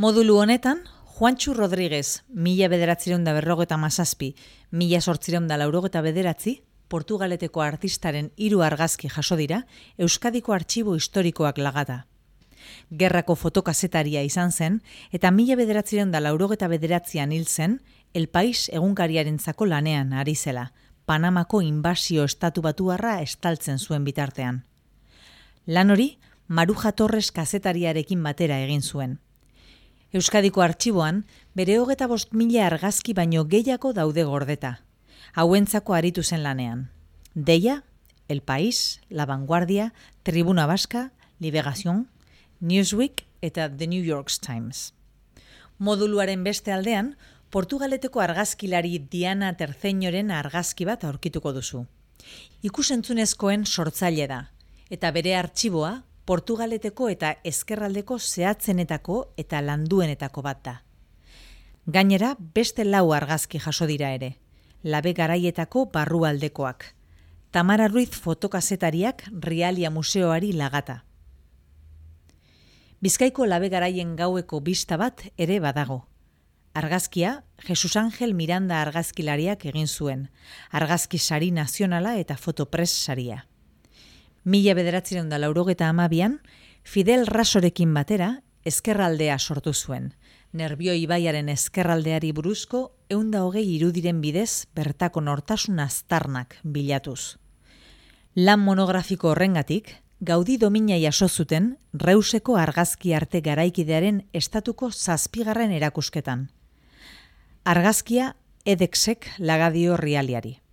Modulu honetan, Juantxu Rodríguez, 1957, 1889, Portugaleteko artistaren 3 argazki jaso dira, Euskadiko Artxibo Historikoak lagata. Gerrako fotokazetaria izan zen, eta 1989an hil zen, El País egunkariarentzako lanean ari zela, Panamako inbasio estatubatuarra estaltzen zuen bitartean. Lan hori, Maruja Torres kazetariarekin batera egin zuen. Euskadiko Artxiboan, bere 25.000 argazki baino gehiago daude gordeta. Hauentzako aritu zen lanean. Deia, El País, La Vanguardia, Tribuna Vasca, Liberación, Newsweek eta The New York Times. Moduluaren beste aldean, Portugaleteko argazkilari Diana Terceñoren argazki bat aurkituko duzu. Ikusentzunezkoen sortzaile da, eta bere artxiboa Portugaleteko eta ezkerraldeko zehatzenetako eta landuenetako bat da. Gainera, beste 4 argazki jaso dira ere, Labe garaietako barrualdekoak. Tamara Ruiz fotokazetariak Rialia Museoari lagata. Bizkaiko Labe garaien gaueko bista bat ere badago. Argazkia, Jesus Angel Miranda argazkilariak egin zuen, argazki sari nazionala eta fotopres saria. 1982an, Fidel Rasorekin batera, ezkerraldea sortu zuen. Nerbio ibaiaren ezkerraldeari buruzko 120 irudiren bidez bertako nortasun aztarnak bilatuz. Lan monografiko horrengatik, Gaudi domina jaso zuten Reuseko argazki arte garaikidearen estatuko 7. erakusketan. Argazkia Edexek lagadio Rialiari.